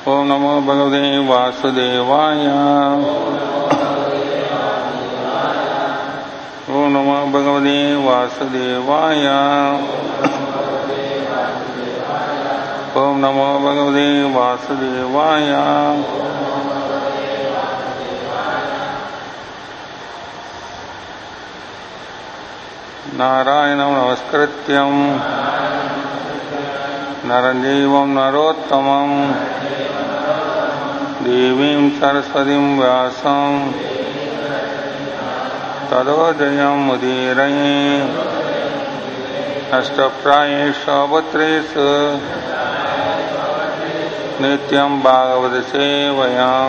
ओम नमो भगवते वासुदेवाय। ओम नमो भगवते वासुदेवाय। ओम नमो भगवते वासुदेवाय। नारायणं नमस्कृत्यं नरं चैव नरोत्तमं देवीं सरस्वतीं व्यासं ततो जयमुदीरयेत्। अष्टप्रायेषु पुत्रेषु नित्यं भागवत सेवयां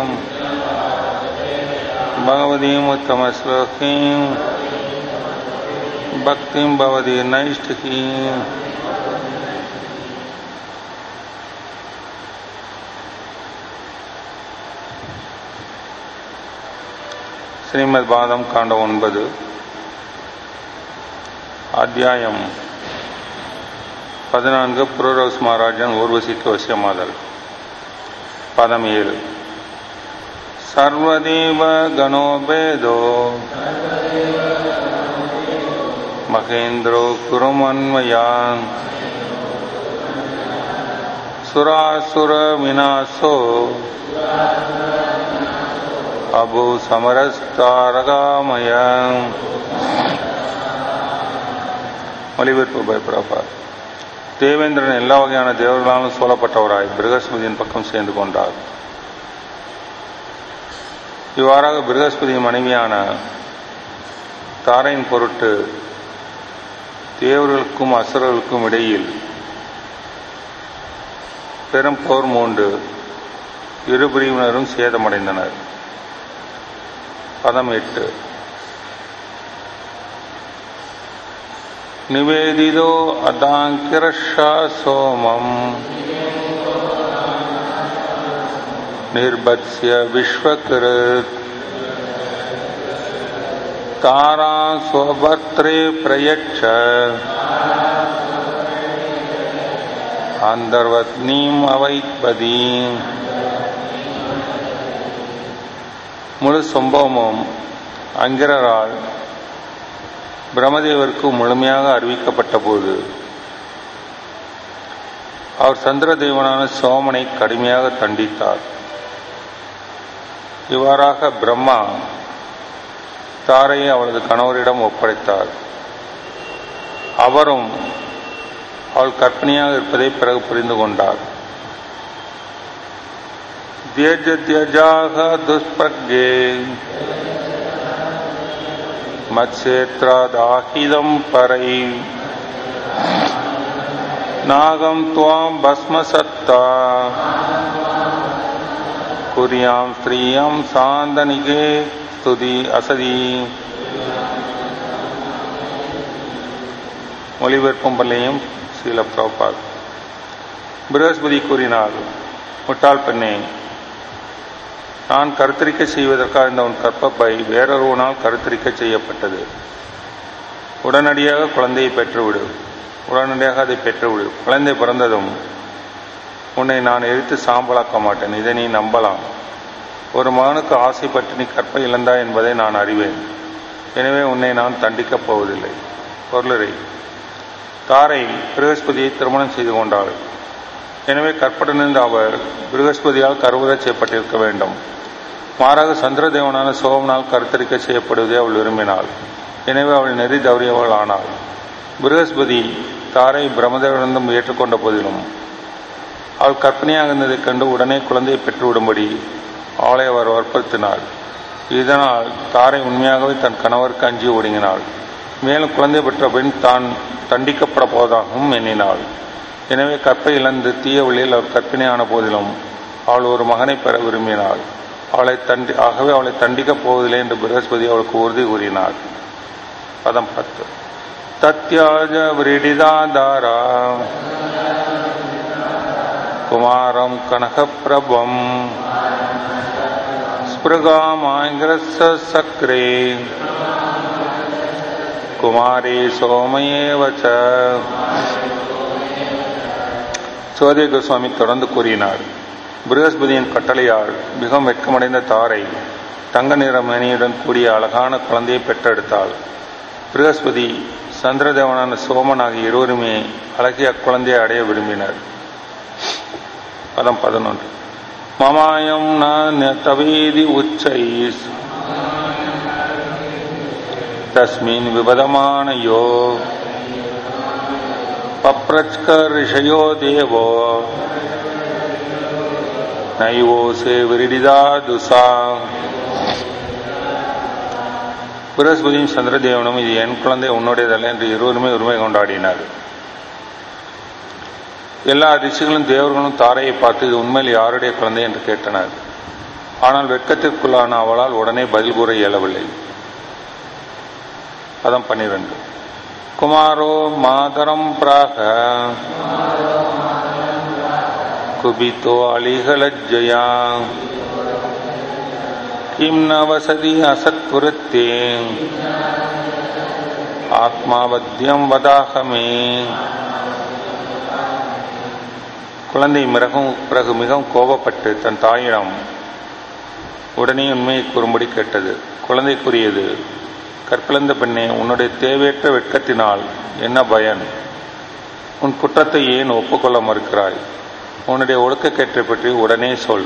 भगवतीम् उत्तमश्लोकीं भक्तिं भवति नैष्ठिकीम्। श्रीमद् भागवतम कांड 9 अध्यायम 14 पुरोरवस महाराजन ஊர்வசிக்கு வசியமாதல். பதம் 7. सर्वदेव गणो भेदो महेन्द्रो कुरुमन्वयान् सुरासुर विनाशो अभु समरस्तारगामयम्. மொழிபெயர்ப்பு பயப்படாப்பார். தேவேந்திரன் எல்லா வகையான தேவர்களாலும் சூழப்பட்டவராய் பிருகஸ்பதியின் பக்கம் சேர்ந்து கொண்டார். இவ்வாறாக பிருகஸ்பதியின் மனைவியான தாரையின் பொருட்டு தேவர்களுக்கும் அசுரர்களுக்கும் இடையில் பெரும் போர் மூண்டு இரு பிரிவினரும் சேதமடைந்தனர். பதம் 8. நிவேதிதோ அதாங்கிரஷா சோமம் நிர்பத்ஸ்ய விஸ்வகிருத் தாரா ஸ்வபர்த்ரே பிரயட்ச அந்தர்வத்னீம் அவைத்பதீம். முழு சம்பவமும் அங்கிரரால் பிரம்மதேவருக்கு முழுமையாக அறிவிக்கப்பட்ட போது அவர் சந்திரதேவனான சோமனை கடுமையாக தண்டித்தார். இவ்வாறாக பிரம்மா தாரையை அவளது கணவரிடம் ஒப்படைத்தார். அவரும் அவள் கற்பனையாக இருப்பதை பிறகு புரிந்து கொண்டார். தியஜத்யஜாக துஷ்பிரக்ஞே மத்சேத்ராதாஹிதம் பரை நாகம் துவாம் பஸ்மசத்தா குரியாம் ஸ்ரீயம் சாந்தனிகே ஸ்துதி அசதி. மொழிபெயர்ப்பும் பள்ளியும் ஸ்ரீல பிரபுபாத். பிருகஸ்பதி கூறினார், முட்டாள் பெண்ணே, நான் கருத்தரிக்க செய்வதற்காக இந்த உன் கற்பப்பை வேறொருவனால் கருத்தரிக்க செய்யப்பட்டது. உடனடியாக குழந்தையை பெற்றுவிடு. அதை பெற்றுவிடு. குழந்தை பிறந்ததும் உன்னை நான் எரித்து சாம்பலாக்க மாட்டேன். இதை நீ நம்பலாம். ஒரு மகனுக்கு ஆசைப்பட்டு நீ கற்பை இழந்தாய் என்பதை நான் அறிவேன். எனவே உன்னை நான் தண்டிக்கப் போவதில்லை. பொருளரை தாரை பிருகஸ்பதியை திருமணம் செய்து கொண்டாள். எனவே கற்புடனிருந்த அவர் பிருகஸ்பதியால் கருவுறச் செய்யப்பட்டிருக்க வேண்டும். மாறாக சந்திரதேவனான சோமனால் கருத்தரிக்க செய்யப்படுவதை அவள் விரும்பினாள். எனவே அவள் நெறி தவறியவள் ஆனாள். பிருகஸ்பதி தாரை பிரம்மதேவனிடம் ஏற்றுக்கொண்ட போதிலும் அவள் கற்பனையாக இருந்ததைக் கண்டு உடனே குழந்தையை பெற்றுவிடும்படி அவளை அவர் வற்புறுத்தினார். இதனால் தாரை உண்மையாகவே தன் கணவருக்கு அஞ்சி ஒடுங்கினாள். மேலும் குழந்தை பெற்ற பெண் தான் தண்டிக்கப்பட போவதாகவும் எண்ணினாள். எனவே கற்பை இழந்து தீய வழியில் அவர் கற்பிணையான போதிலும் அவள் ஒரு மகனை பெற விரும்பினாள். ஆகவே அவளை தண்டிக்கப் போவதில்லை என்று பிருகஸ்பதி அவளுக்கு உறுதி கூறினார். பதம் 10. தத்யாஜ விரீடிதாதாரா குமாரம் கனகப்பிரபம் ஸ்பிருகாமாங்கிரஸ்ஸ சக்ரே குமாரே சோமயேவச. சோதிய கோஸ்வாமி தொடர்ந்து கூறினார், பிரகஸ்பதியின் கட்டளையால் மிகவும் வெட்கமடைந்த தாரை தங்க நிற மேனியுடன் கூடிய அழகான குழந்தையை பெற்றெடுத்தாள். பிரகஸ்பதி, சந்திரதேவனான சோமன் ஆகிய இருவருமே அழகிய அக்குழந்தையை அடைய விரும்பினர். பதம் 11. மமாயம் ந தவேதி உச்சை தஸ்மின் விபதமானயோ பப்ரச்க ரிஷயோ தேவோ நைவோசே விரிடிதா துசா. பிரகஸ்பதியும் சந்திரதேவனும், இது என் குழந்தை உன்னுடையதல்ல என்று இருவருமே உரிமை கொண்டாடினார். எல்லா ரிஷிகளும் தேவர்களும் தாரையை பார்த்து இது உண்மையில் யாருடைய குழந்தை என்று கேட்டனர். ஆனால் வெட்கத்திற்குள்ளான அவளால் உடனே பதில் கூற இயலவில்லை. பதம் 12. குமாரோ மாதரம் பிராக குபிதோ அலிகலஜ்ஜயா கிம் ந வசதி அசத்வருத்தே ஆத்மாவத்தியம் வதாகமே. குழந்தை பிறகு மிகவும் கோபப்பட்டு தன் தாயிடம் உடனே உண்மையை கூறும்படி கேட்டது. குழந்தை கூறியது, கற்பிழந்த பெண்ணே, உன்னுடைய தேவையற்ற வெட்கத்தினால் என்ன பயன்? உன் குற்றத்தை ஏன் ஒப்புக்கொள்ள மறுக்கிறாய்? உன்னுடைய ஒழுக்கக்கேற்றை பற்றி உடனே சொல்.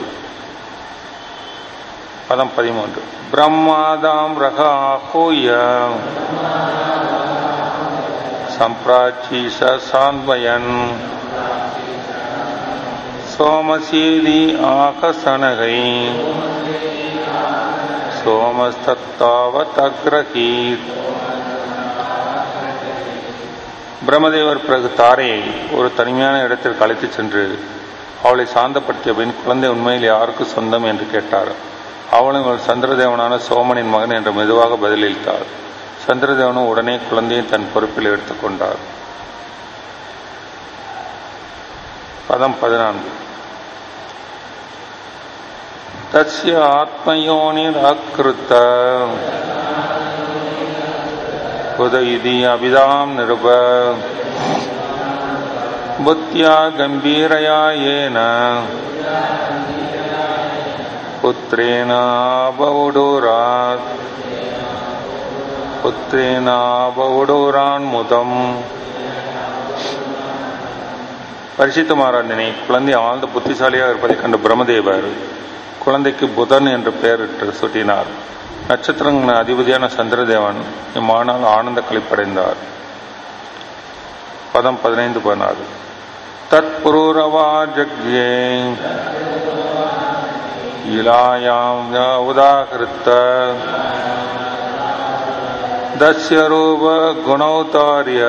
பதம் 13. பிரம்மாதாம் ரகாஹோய சம்பிராச்சி சான்வயன் சோமசீதி ஆகசனகை சோமஸ்தத்தாவதக்ரஹீத். பிரம்மதேவர் பிறகு தாரையை ஒரு தனிமையான இடத்திற்கு அழைத்துச் சென்று அவளை சாந்தப்படுத்திய பின் குழந்தை உண்மையில் யாருக்கு சொந்தம் என்று கேட்டார். அவளும் சந்திரதேவனான சோமனின் மகன் என்று மெதுவாக பதிலளித்தாள். சந்திரதேவனும் உடனே குழந்தையை தன் பொறுப்பில் எடுத்துக்கொண்டார். பதம் 14. தஸ்ய ஆத்மயோனிர் அக்ருத்த உதயிதி அபிதாம் நிருப புத்தியா கம்பீரயா ஏன புத்திரேனாபவுடோரான் முதம். பரிசுத்த மகாராஜனை, குழந்தை ஆழ்ந்த புத்திசாலியாக இருப்பதைக் கண்ட பிரம்மதேவர் குழந்தைக்கு புதன் என்று பெயரிட்டு சூட்டினார். நட்சத்திரங்களின் அதிபதியான சந்திரதேவன் இம்மானால் ஆனந்த களிப்படைந்தார். பதம் 15-16. தத் புரூரவா ஜக்யே இலாயாம் உதாகிருத்த தஸ்ய ரூப குணௌதாரிய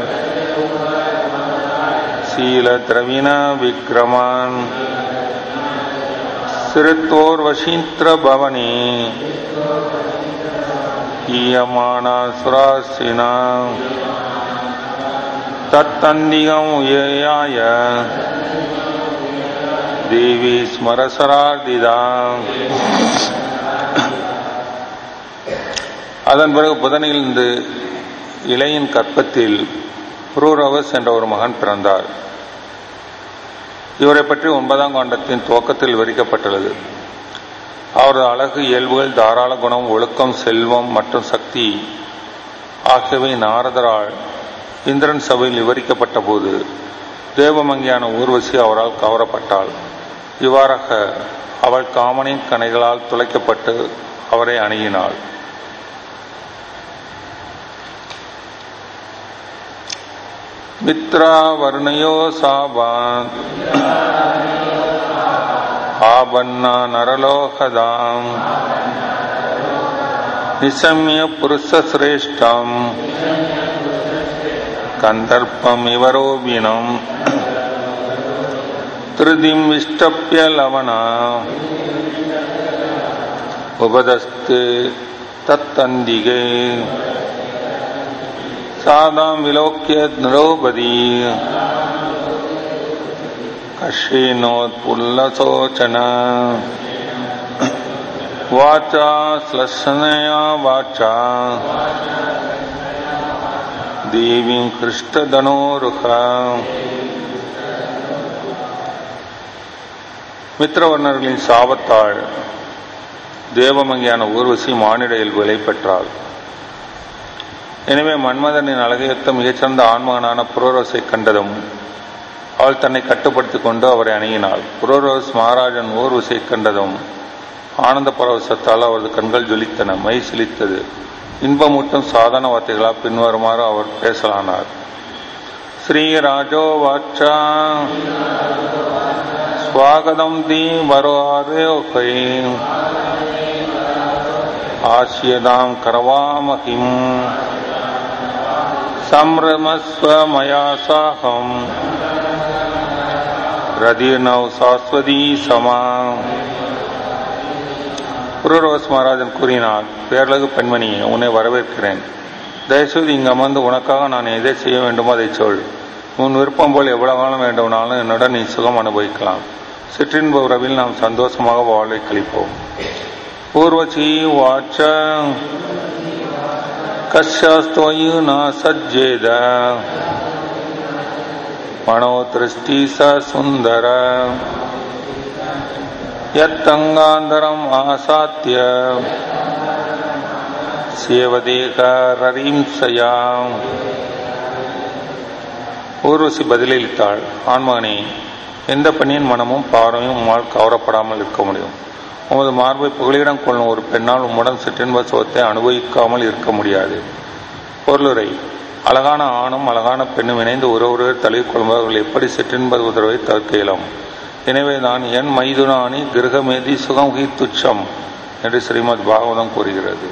சீல திரவிண விக்ரமன் சிறுத்தோர்வசீந்திர பவனி ஈயமானா சுராசினா தத்தந்திகம் உயாய தேவி ஸ்மரசராதிதா. அதன் பிறகு புதனிலிருந்து இளையின் கற்பத்தில் புரூரவஸ் என்ற ஒரு மகன் பிறந்தார். இவரை பற்றி 9ஆம் காண்டத்தின் துவக்கத்தில் விவரிக்கப்பட்டுள்ளது. அவரது அழகு, இயல்புகள், தாராள குணம், ஒழுக்கம், செல்வம் மற்றும் சக்தி ஆகியவை நாரதரால் இந்திரன் சபையில் விவரிக்கப்பட்ட போது தேவமங்கியான ஊர்வசி அவரால் கவரப்பட்டாள். இவ்வாறாக அவள் காமனின் கணைகளால் துளைக்கப்பட்டு அவரை அணுகினாள். மித்ரா வர்ணயோ சாபான் ஆபன்னா நரலோகதாம் நிசம்ய புருஷ சிரேஷ்டம் கந்தர்ப்பம் இவரோபினம் திருதிம் விஷ்டப்ய லவனா உபதஸ்து தத்தந்திகே சாதாம் விலோக்கிய திரௌபதி கஷீனோத்புல்லசோச்சன வாச்சா ஸ்லஷனயா வாச்சா தேவீம் கிருஷ்டதனோருக. மித்திரவர்ணர்களின் சாபத்தால் தேவமங்கியான ஊர்வசி மானிட இயல்புகளை பெற்றாள். எனவே மன்மதனின் அழகையொத்த மிகச்சிறந்த ஆண்மகனான புரோரோஸை கண்டதும் அவள் தன்னை கட்டுப்படுத்திக் கொண்டு அவரை அணுகினாள். புரோரோஸ் மகாராஜன் ஊர்வசியை கண்டதும் ஆனந்த பரவசத்தால் அவரது கண்கள் ஜொலித்தன, மை சிலித்தது. இன்பமூட்டும் சாதாரண வார்த்தைகளால் பின்வருமாறு அவர் பேசலானார். ஸ்ரீராஜோ வாச்சா ஸ்வாகதம் தீ வரோகை ஆசியதாம் கரவாமகிம் சம்ரமஸ்வ மயா சாகம் ரதீர்ணவ் சாஸ்வதி சமா. புரோரோஸ் மகாராஜன் கூறினார், பேரழகு பெண்மணியே, உன்னை வரவேற்கிறேன். தயவுசெய்து இங்கு அமர்ந்து உனக்காக நான் எதை செய்ய வேண்டுமோ அதை சொல். உன் விருப்பம் போல் எவ்வளவு காலம் வேண்டுமானாலும் என்னுடன் நீ சுகம் அனுபவிக்கலாம். சிற்றின்ப உறவில் நாம் சந்தோஷமாக வாழ்வை கழிப்போம். ஊர்வசி வாச்ச கஷ்யஸ்தோயு ந சஜ்ஜேத மனோ திருஷ்டி ச சுந்தர யத்தங்காந்தரம் ஆசாத்திய சேவதேகரீம்சயாம். ஊர்வசி பதிலளித்தாள், ஆண்மகனே, எந்த பெண்ணின் மனமும் பார்வையும் உம்மால் கவரப்படாமல் இருக்க முடியும். உமது மார்பை புகலிடம் கொள்ளும் ஒரு பெண்ணால் உம்முடன் சிற்றின்ப சுகத்தை அனுபவிக்காமல் இருக்க முடியாது. பொருளுரை: அழகான ஆணும் அழகான பெண்ணும் இணைந்து ஒருவரை தழுவிக் கொள்பவர்கள் எப்படி சிற்றின்ப உதரவை தவிர்க்க இயலும். எனவே நான் என் மைதுனானி கிரகமேதி சுகம்ஹி துச்சம் என்று ஸ்ரீமத் பாகவதம் கூறுகிறது.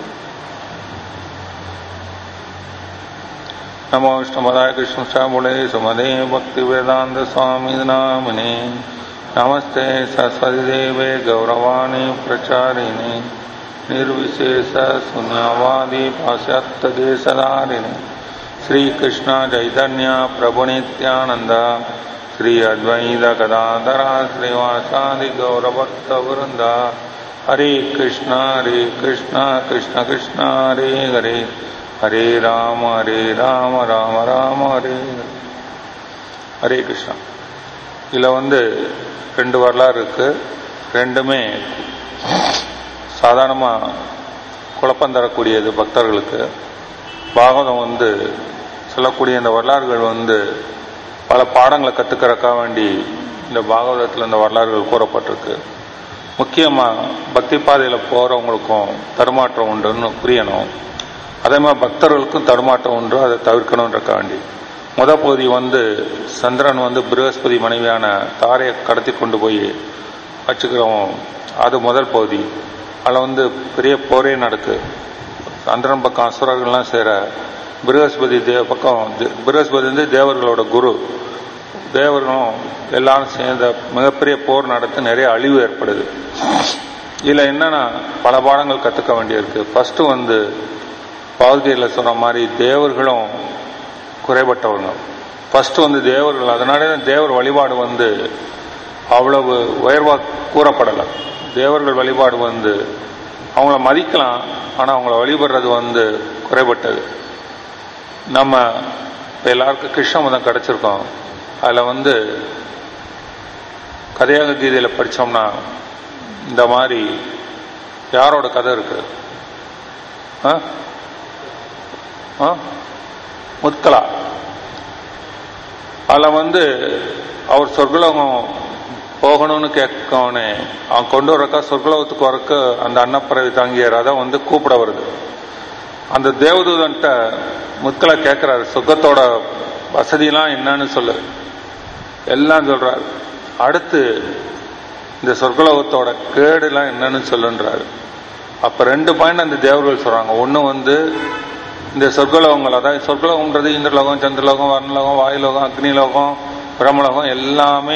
நமோ விஷ்ணுபதாய கிருஷ்ணசாமுலே சுமதே பக்தி வேதாந்த சுவாமி நாமினே. நமஸ்தே சரஸ்வதி தேவே கௌரவாணி பிரச்சாரிணி निर्विशेष शून्यवादी पाश्चात्य देशधारिणी श्री कृष्ण चैतन्य प्रभु नित्यानंद श्री अद्वैत गदाधर श्रीवासादि गौरभक्त वृंद. हरे कृष्ण कृष्ण कृष्ण हरे हरे हरे राम राम राम हरे हरे கிருஷ்ணா. இதில் ரெண்டு வரலாறு இருக்கு. ரெண்டுமே சாதாரணமாக குழப்பம் தரக்கூடியது பக்தர்களுக்கு. பாகவதம் சொல்லக்கூடிய இந்த வரலாறுகள் பல பாடங்களை கற்றுக்கிறக்காக வேண்டி இந்த பாகவதத்தில் இந்த வரலாறுகள் கூறப்பட்டிருக்கு. முக்கியமாக பக்தி பாதையில் போகிறவங்களுக்கும் தடுமாற்றம் உண்டுன்னு புரியணும். அதே மாதிரி பக்தர்களுக்கும் தடுமாற்றம் உண்டு, அதை தவிர்க்கணுன்றக்க வேண்டி முதல் பகுதி சந்திரன் பிருகஸ்பதி மனைவியான தாரையை கடத்தி கொண்டு போய் வச்சுக்கிறோம். அது முதல் பகுதி. அதில் பெரிய போரே நடக்கு. சந்திரன் பக்கம் அசுரர்கள்லாம் சேர பிருகஸ்பதி பக்கம் பிருகஸ்பதி தேவர்களோட குரு. தேவர்களும் எல்லாரும் சேர்ந்த மிகப்பெரிய போர் நடத்தி நிறைய அழிவு ஏற்படுது. இதில் என்னன்னா பல பாடங்கள் கற்றுக்க வேண்டியிருக்கு. ஃபர்ஸ்ட் பகவத்கீதையில் சொன்ன மாதிரி தேவர்களும் குறைபட்டவங்க. ஃபர்ஸ்ட் தேவர்கள், அதனாலே தேவர் வழிபாடு அவ்வளவு உயர்வா கூறப்படலை. தேவர்கள் வழிபாடு அவங்கள மதிக்கலாம், ஆனால் அவங்கள வழிபடுறது குறைபட்டது. நம்ம இப்போ எல்லாருக்கும் கிருஷ்ண மதம் கிடைச்சிருக்கோம். அதில் கதையாக கீதையில் படித்தோம்னா இந்த மாதிரி யாரோட கதை இருக்கு? முத்கலா. அதில் அவர் சொர்க்கலோகம் போகணும்னு கேட்கவனே அவன் கொண்டு வரக்கா சொர்க்கலோகத்துக்கு வரக்கு அந்த அன்னப்பறவை தாங்கிய ரதம் கூப்பிட வருது. அந்த தேவதூதன்ட்ட முத்கலா கேட்கிறாரு, சொர்க்கத்தோட வசதியெல்லாம் என்னன்னு சொல்லு. எல்லாம் சொல்றாரு. அடுத்து இந்த சொர்க்கலோகத்தோட கேடுலாம் என்னன்னு சொல்லுன்றாரு. அப்ப 2 பாயிண்ட் அந்த தேவர்கள் சொல்றாங்க. ஒண்ணு இந்த சொர்க்கலோகங்கள், அதாவது சொர்க்கலோகம்ன்றது இந்திரலோகம், சந்திரலோகம், வர்ணலோகம், வாயுலோகம், அக்னிலோகம், பிரம்மலோகம் எல்லாமே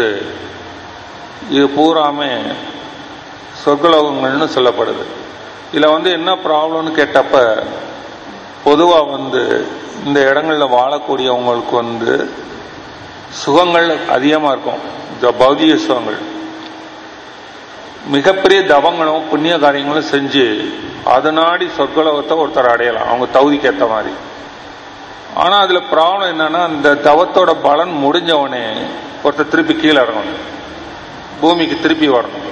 இது பூராமே சொர்க்கலோகங்கள்னு சொல்லப்படுது. இதுல என்ன ப்ராப்ளம்னு கேட்டப்ப பொதுவா இந்த இடங்கள்ல வாழக்கூடியவங்களுக்கு சுகங்கள் அதிகமா இருக்கும். பௌதிக சுகங்கள், மிகப்பெரிய தவங்களும் புண்ணிய காரியங்களும் செஞ்சு அது நாடி சொர்க்கலோகத்தை ஒருத்தர் அடையலாம், அவங்க தகுதிக்கு ஏற்ற மாதிரி. ஆனா அதுல ப்ராப்ளம் என்னன்னா, இந்த தவத்தோட பலன் முடிஞ்சவனே ஒருத்தர் திருப்பி கீழே இறங்கணும். பூமிக்கு திருப்பி வரணும்.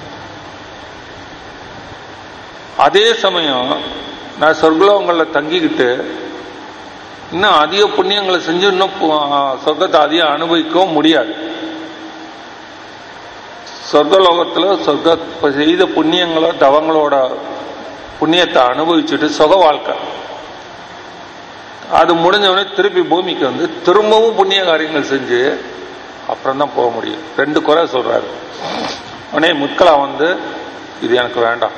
அதே சமயம் நான் சொர்க்கலோகங்களில் தங்கிக்கிட்டு இன்னும் அதிக புண்ணியங்களை செஞ்சு இன்னும் சொர்க்கத்தை அதிகம் அனுபவிக்கவும் முடியாது. சொர்க்கலோகத்தில் சொர்க்க செய்த புண்ணியங்களோ தவங்களோட புண்ணியத்தை அனுபவிச்சுட்டு சுக வாழ்க்கை அது முடிஞ்சவனே திருப்பி பூமிக்கு வந்து திரும்பவும் புண்ணிய காரியங்கள் செஞ்சு அப்புறம் தான் போக முடியும். 2 குறை சொல்றாரு. உடனே முற்களா வந்து இது எனக்கு வேண்டாம்,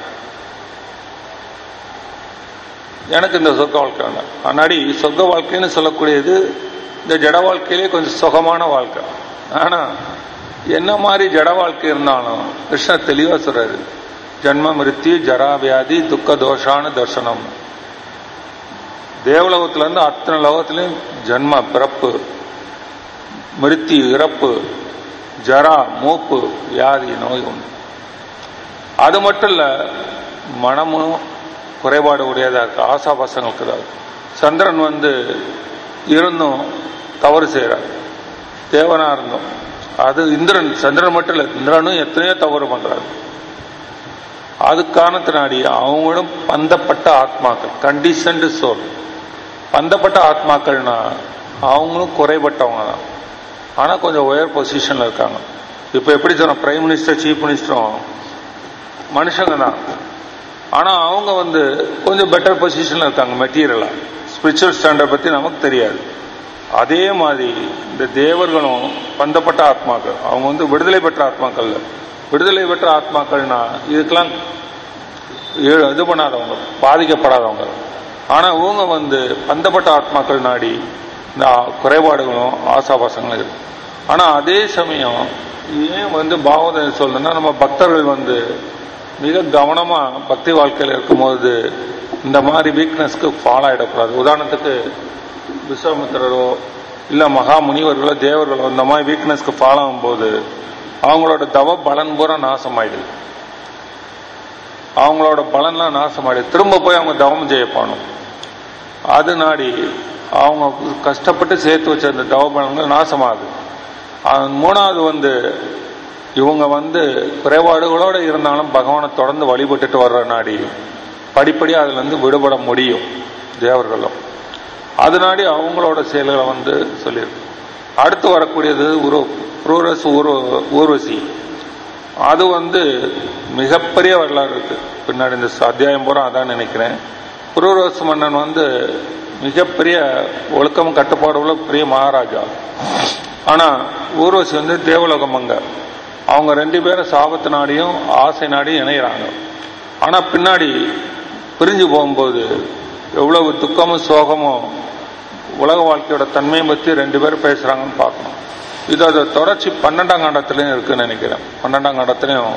எனக்கு இந்த சொர்க்க வாழ்க்கை வேண்டாம். முன்னாடி சொர்க்க வாழ்க்கைன்னு சொல்லக்கூடியது இந்த ஜட வாழ்க்கையிலே கொஞ்சம் சுகமான வாழ்க்கை. ஆனா என்ன மாதிரி ஜட வாழ்க்கை இருந்தாலும் கிருஷ்ணர் தெளிவா சொல்றாரு, ஜன்ம மிருத்யு ஜரா வியாதி துக்க தோஷான தர்சனம். தேவலோகத்துல இருந்து அத்தனை லோகத்திலையும் ஜன்ம பிறப்பு, மிருத்தி இறப்பு, ஜரா மூப்பு, வியாதி நோய் உண்டு. அது மட்டும் இல்ல, மனமும் குறைபாடு உடையதா இருக்கு, ஆசாபாசங்களுக்கு தான். சந்திரன் வந்து இருந்தும் தவறு செய்யறார், தேவனா இருந்தும். அது இந்திரன், சந்திரன் மட்டும் இல்ல, இந்திரனும் எத்தனையோ தவறு பண்றாரு. அது காரணத்தினாடி அவங்களும் பந்தப்பட்ட ஆத்மாக்கள், கண்டிஷன்டு சோல். பந்தப்பட்ட ஆத்மாக்கள்னா அவங்களும் குறைபட்டவங்க தான், ஆனா கொஞ்சம் உயர் பொசிஷன்ல இருக்காங்க. இப்ப எப்படி சொன்ன, பிரைம் மினிஸ்டர் சீஃப் மினிஸ்டரும் மனுஷங்க தான், ஆனா அவங்க வந்து கொஞ்சம் பெட்டர் பொசிஷன்ல இருக்காங்க மெட்டீரியலா. ஸ்பிரிச்சுவல் ஸ்டாண்டர்ட் பத்தி நமக்கு தெரியாது. அதே மாதிரி இந்த தேவர்களும் பந்தப்பட்ட ஆத்மாக்கள், அவங்க வந்து விடுதலை பெற்ற ஆத்மாக்கள். விடுதலை பெற்ற ஆத்மாக்கள்னா இதுக்கெல்லாம் இது பண்ணாதவங்க, பாதிக்கப்படாதவங்க. ஆனா இவங்க வந்து பந்தப்பட்ட ஆத்மாக்கள் நாடி இந்த குறைபாடுகளும் ஆசாபாசங்களும் இருக்கு. ஆனா அதே சமயம் ஏன் வந்து பாகவதம் சொல்லணும்னா, நம்ம பக்தர்கள் வந்து மிக கவனமா பக்தி வாழ்க்கையில் இருக்கும்போது இந்த மாதிரி வீக்னஸ்க்கு ஃபாலோ ஆயிடக்கூடாது. உதாரணத்துக்கு விஸ்வாமித்திரரோ இல்ல மகா முனிவர்களோ தேவர்களோ இந்த மாதிரி வீக்னஸ்க்கு ஃபாலோ ஆகும்போது அவங்களோட தவ பலன் பூரா நாசமாயிடுது. அவங்களோட பலன்லாம் நாசமாயிடுது. திரும்ப போய் அவங்க தவம் செய்யப்பானும். அது நாடி அவங்க கஷ்டப்பட்டு சேர்த்து வச்ச அந்த தவ பலன்கள் நாசமாகுது. 3வது வந்து இவங்க வந்து குறைபாடுகளோடு இருந்தாலும் பகவானை தொடர்ந்து வழிபட்டுட்டு வர்ற நாடி படிப்படியா அதுல இருந்து விடுபட முடியும் தேவர்களும். அதனாடி அவங்களோட செயல்களை வந்து சொல்லியிருக்கு. அடுத்து வரக்கூடியது ஊர்வசி. அது வந்து மிகப்பெரிய வரலாறு இருக்கு பின்னாடி. இந்த அத்தியாயம் பூரா அதான் நினைக்கிறேன். புரூரவசு மன்னன் வந்து மிகப்பெரிய ஒழுக்கம் கட்டுப்பாடு உள்ள பெரிய மகாராஜா. ஆனா ஊர்வசி வந்து தேவலோகம் அங்க. அவங்க 2 பேரும் சாபத்து நாடியும் ஆசை நாடியும் இணைகிறாங்க. ஆனா பின்னாடி பிரிஞ்சு போகும்போது எவ்வளவு துக்கமும் சோகமும் உலக வாழ்க்கையோட தன்மையை பற்றி 2 பேரும் பேசுறாங்கன்னு பார்க்கணும். இது அது தொடர்ச்சி 12ஆம் காண்டத்திலையும் இருக்குன்னு நினைக்கிறேன். 12ஆம் காண்டத்திலையும்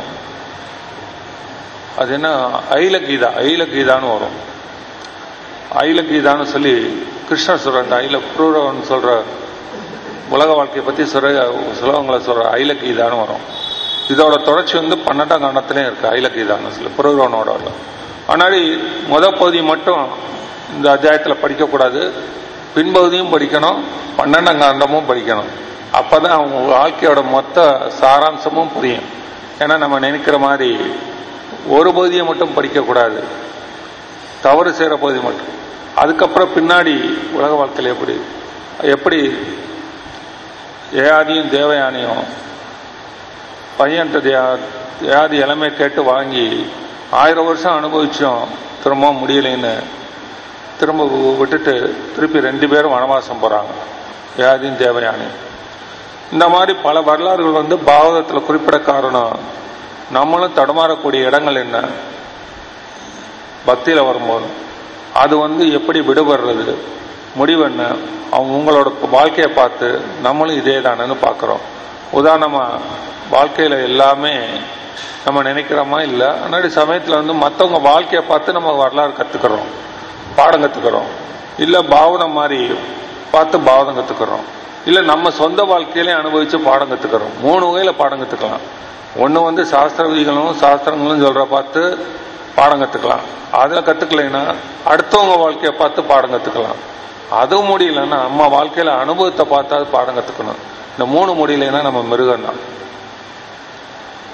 அது என்ன ஐலகீதான்னு வரும். ஐலகீதான்னு சொல்லி கிருஷ்ணர் சொல்ற, அந்த புரூரவன் சொல்ற உலக வாழ்க்கையை பத்தி சுலபங்களை சொல்ற ஐலகீதான்னு வரும். இதோட தொடர்ச்சி வந்து 12ஆம் காண்டத்திலையும் இருக்கு. ஐலகீதான்னு சொல்லி புரூரவனோட. ஆனால் முதல் பகுதி மட்டும் இந்த அத்தியாயத்தில் படிக்கக்கூடாது, பின்பகுதியும் படிக்கணும், 12ஆம் காண்டமும் படிக்கணும். அப்பதான் அவங்க வாழ்க்கையோட மொத்த சாராம்சமும் புரியும். ஏன்னா நம்ம நினைக்கிற மாதிரி ஒரு பகுதியை மட்டும் படிக்கக்கூடாது, தவறு செய்யற பகுதி மட்டும். அதுக்கப்புறம் பின்னாடி உலக வாழ்க்கையில் எப்படி ஏயாதியும் தேவயானியும் பையன்ட்ட ஏயாதி இளமை கேட்டு வாங்கி 1000 வருஷம் அனுபவிச்சோம், திரும்ப முடியலைன்னு திரும்ப விட்டுட்டு திருப்பி 2 பேரும் வனவாசம் போறாங்க, ஏயாதியும் தேவயானியும். இந்த மாதிரி பல வரலாறுகள் வந்து பாகவதத்தில் குறிப்பிட காரணம். நம்மளும் தடுமாறக்கூடிய இடங்கள் என்ன பக்தியில வரும்போது, அது வந்து எப்படி விடுபடுறது, முடிவு என்ன, உங்களோட வாழ்க்கையை பார்த்து நம்மளும் இதே தானேன்னு பார்க்குறோம். உதாரணமா வாழ்க்கையில எல்லாமே நம்ம நினைக்கிறோமா இல்லை, முன்னாடி சமயத்தில் வந்து மற்றவங்க வாழ்க்கையை பார்த்து நம்ம வரலாறு கற்றுக்கிறோம், பாடம் கற்றுக்கிறோம். இல்லை பாவனம் மாதிரி பார்த்து பாவம் கற்றுக்கிறோம். இல்லை நம்ம சொந்த வாழ்க்கையிலே அனுபவித்து பாடம் கற்றுக்கிறோம். 3 வகையில் பாடம் கற்றுக்கலாம். ஒன்று வந்து சாஸ்திர விதிகளும் சாஸ்திரங்களும் சொல்ற பார்த்து பாடம் கற்றுக்கலாம். அதில் கற்றுக்கலைன்னா அடுத்தவங்க வாழ்க்கையை பார்த்து பாடம் கற்றுக்கலாம். அதுவும் முடியலன்னா நம்ம வாழ்க்கையில அனுபவத்தை பார்த்தாது பாடம் கற்றுக்கணும். இந்த 3 முடியலைன்னா நம்ம மிருகம் தான்.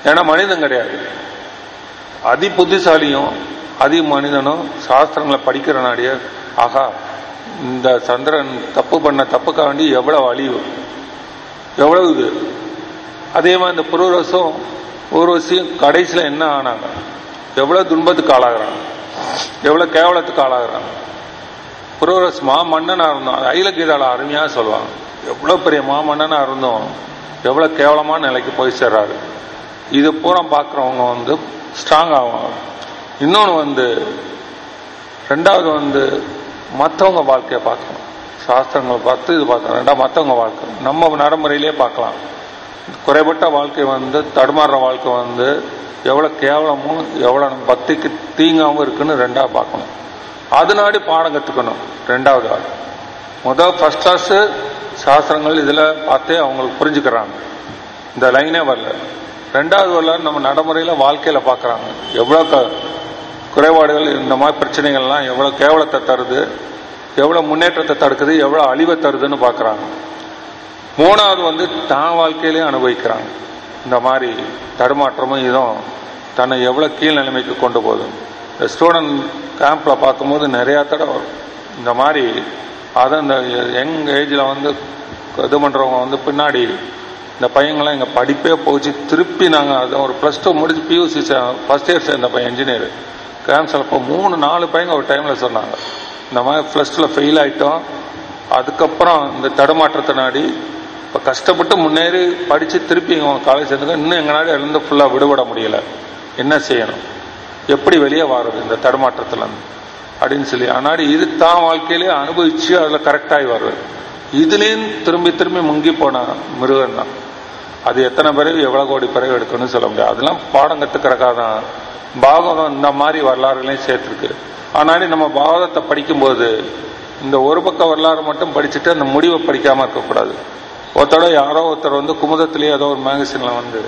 ஏன்னா மனிதன் கிடையாது. அதி புத்திசாலியும் அதி மனிதனும் சாஸ்திரங்களை படிக்கிறனாடிய ஆகா இந்த சந்திரன் தப்பு பண்ண தப்புக்க வேண்டி எவ்வளவு அழிவு, எவ்வளவு இது. அதே மாதிரி இந்த புரூரவசும் ஊர்வசியும் கடைசியில் என்ன ஆனாங்க, எவ்வளவு துன்பத்துக்கு ஆளாகிறாங்க, எவ்வளவு கேவலத்துக்கு ஆளாகிறாங்க. புரூரவஸ் மாமன்னனா இருந்தோம், ஐலகீதால அருமையா சொல்லுவாங்க, எவ்வளவு பெரிய மாமன்னனா இருந்தோம் எவ்வளவு கேவலமான நிலைக்கு போய் சேர்றாரு. இது பூரா பார்க்குறவங்க ஸ்ட்ராங் ஆவாங்க. இன்னொன்று ரெண்டாவது மற்றவங்க வாழ்க்கையை பார்க்கணும். சாஸ்திரங்களை பார்த்து இது பார்க்கணும். ரெண்டாவது மற்றவங்க வாழ்க்கை நம்ம நடைமுறையிலே பார்க்கலாம். குறைபட்ட வாழ்க்கை தடுமாறுற வாழ்க்கை எவ்வளவு கேவலமும் எவ்வளவு பக்திக்கு தீங்காவும் இருக்குன்னு ரெண்டாவது பார்க்கணும். அதனாடி பாடம் கற்றுக்கணும். ரெண்டாவது ஃபர்ஸ்ட் கிளாஸ் சாஸ்திரங்கள் இதில் பார்த்தே அவங்களுக்கு புரிஞ்சுக்கிறாங்க. இந்த லைனே வரல. ரெண்டாவது வரல நம்ம நடைமுறையில் வாழ்க்கையில் பார்க்குறாங்க எவ்வளோ குறைபாடுகள், இந்த மாதிரி பிரச்சனைகள்லாம் எவ்வளோ கேவலத்தை தருது, எவ்வளோ முன்னேற்றத்தை தடுக்குது, எவ்வளோ அழிவை தருதுன்னு பார்க்குறாங்க. மூணாவது தான் வாழ்க்கையிலேயே அனுபவிக்கிறாங்க. இந்த மாதிரி தடுமாற்றமும் இதுவும் தன்னை எவ்வளோ கீழ் நிலைமைக்கு கொண்டு போகுது. இந்த ஸ்டூடெண்ட் கேம்பில் பார்க்கும்போது நிறையா தடவை இந்த மாதிரி இந்த யங் ஏஜில் இது பண்ணுறவங்க பின்னாடி இந்த பையங்களாம் எங்கள் படிப்பே போச்சு, திருப்பி நாங்கள் அதை ஒரு +2 முடிச்சு பியூசி ஃபர்ஸ்ட் இயர் சேர்ந்த பையன் இன்ஜினியர் கேம்ஸில் இப்போ 3-4 பையங்க ஒரு டைமில் சொன்னாங்க இந்த மாதிரி +2 ஃபெயில் ஆகிட்டோம், அதுக்கப்புறம் இந்த தடுமாற்றத்தை நாடி இப்போ கஷ்டப்பட்டு முன்னேறி படித்து திருப்பி காலேஜ் சேர்ந்துக்க இன்னும் எங்களால் இருந்து ஃபுல்லாக விடுபட முடியலை, என்ன செய்யணும், எப்படி வெளியே வாருது இந்த தடுமாற்றத்துலேருந்து அப்படின்னு சொல்லி. ஆனால் இது தான் வாழ்க்கையிலேயே அனுபவிச்சு அதில் கரெக்டாகி வருது. இதுலேயும் திரும்பி திரும்பி முங்கி போன மிருகம் தான். அது எத்தனை பிறகு எவ்வளோ கோடி பிறகு எடுக்கணும்னு சொல்ல முடியாது. அதெல்லாம் பாடம் கற்றுக்கிறக்காக தான் பாகவதம் இந்த மாதிரி வரலாறுகளையும் சேர்த்துருக்கு. ஆனாலும் நம்ம பாகவதத்தை படிக்கும்போது இந்த ஒரு பக்க வரலாறு மட்டும் படிச்சுட்டு அந்த முடிவை படிக்காமல் இருக்கக்கூடாது. ஒருத்தோட யாரோ ஒருத்தர் குமுதத்திலேயே ஏதோ ஒரு மேகசினில்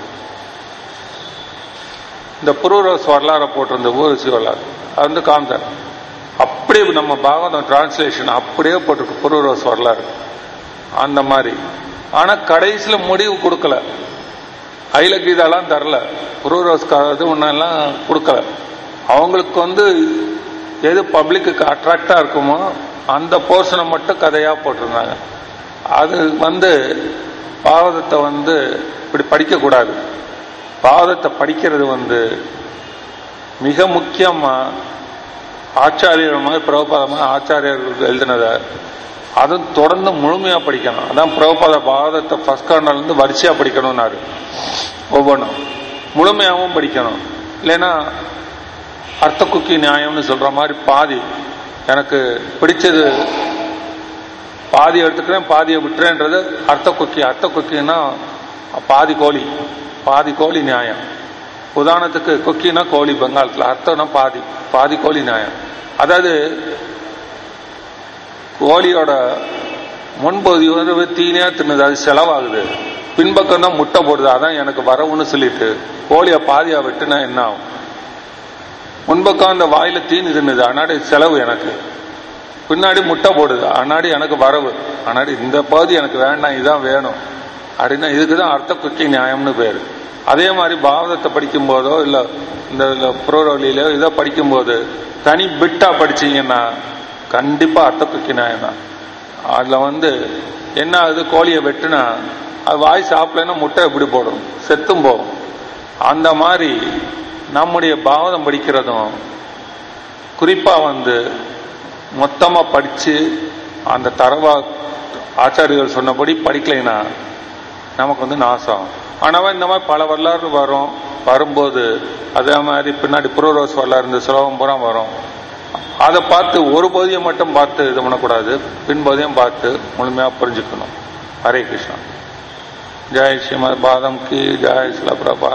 இந்த புரூரவஸ் வரலாறை போட்டிருந்த ஊர்வசி வரலாறு அது காமிச்சார். அப்படியே நம்ம பாகவதம் டிரான்ஸ்லேஷன் அப்படியே போட்டிருக்கு புரூரவஸ் வரலாறு அந்த மாதிரி. ஆனால் கடைசியில் முடிவு கொடுக்கல, ஐலகீதாலாம் தரல, புரூரவஸ்காரது ஒன்னெல்லாம் கொடுக்கல. அவங்களுக்கு எது பப்ளிக்கு அட்ராக்டா இருக்குமோ அந்த போர்ஷனை மட்டும் கதையாக போட்டிருந்தாங்க. அது பாகவதத்தை இப்படி படிக்கக்கூடாது. பாகவதத்தை படிக்கிறது மிக முக்கியமாக ஆச்சாரியர் மாதிரி பிரபுபாதமாக ஆச்சாரியர்கள் எழுதினதை அதுவும் தொடர்ந்து முழுமையாக படிக்கணும். அதான் பிரபுபாத பாகவதத்தை ஃபர்ஸ்ட் கார்னர்லேருந்து வரிசையாக படிக்கணும்னாரு. ஒவ்வொன்றும் முழுமையாகவும் படிக்கணும். இல்லைன்னா அர்த்த குக்கி நியாயம்னு சொல்கிற மாதிரி பாதி எனக்கு பிடிச்சது பாதி எடுத்துக்கிறேன் பாதியை விட்டுறேன்றது அர்த்த குக்கின்னா பாதி கோழி நியாயம். உதாரணத்துக்கு குக்கினா கோழி பெங்காலத்தில், அர்த்தம்னா பாதி கோழி நியாயம். அதாவது கோழியோட முன்பகுதி தீனியா தின்னுது, அது செலவாகுது, பின்பக்கம் தான் முட்டை போடுது, அதான் எனக்கு வரவுன்னு சொல்லிட்டு கோழியை பாதியா வெட்டுனா என்ன ஆகும்? முன்பக்கம் அந்த வாயில தீனி தின்னுது, அன்னாடி செலவு எனக்கு, பின்னாடி முட்டை போடுது, அன்னாடி எனக்கு வரவு, அன்னாடி இந்த பகுதி எனக்கு வேண்டாம் இதான் வேணும் அப்படின்னா இதுக்குதான் அர்த்த குக்கி நியாயம்னு பேரு. அதே மாதிரி பாகவதத்தை படிக்கும் போதோ இல்ல இந்த புரோரவலியிலோ இதோ படிக்கும்போது தனி பிட்டா படிச்சீங்கன்னா கண்டிப்பா அர்த்த குக்கி நியாயம் தான். அதுல என்ன ஆகுது, கோழியை வெட்டுனா அது வாய் சாப்பிடலன்னா முட்டை எப்படி போடும், செத்தும் போகும். அந்த மாதிரி நம்முடைய பாகவதம் படிக்கிறதும் குறிப்பா மொத்தமா படிச்சு அந்த தரவா ஆச்சாரியர்கள் சொன்னபடி படிக்கலைன்னா நமக்கு நாசம். ஆனால் இந்த மாதிரி பல வரலாறு வரும்போது அதே மாதிரி பின்னாடி புரூரவஸ் வரலாறு இந்த சுலபம் பூரா வரும். அதை பார்த்து ஒரு பகுதியை மட்டும் பார்த்து இது பண்ணக்கூடாது, பின்பகுதியும் பார்த்து முழுமையாக புரிஞ்சுக்கணும். ஹரே கிருஷ்ணா. ஜெய் ஸ்ரீமத் பாதம் கி ஜெய். ஸ்ரீல பிரபா.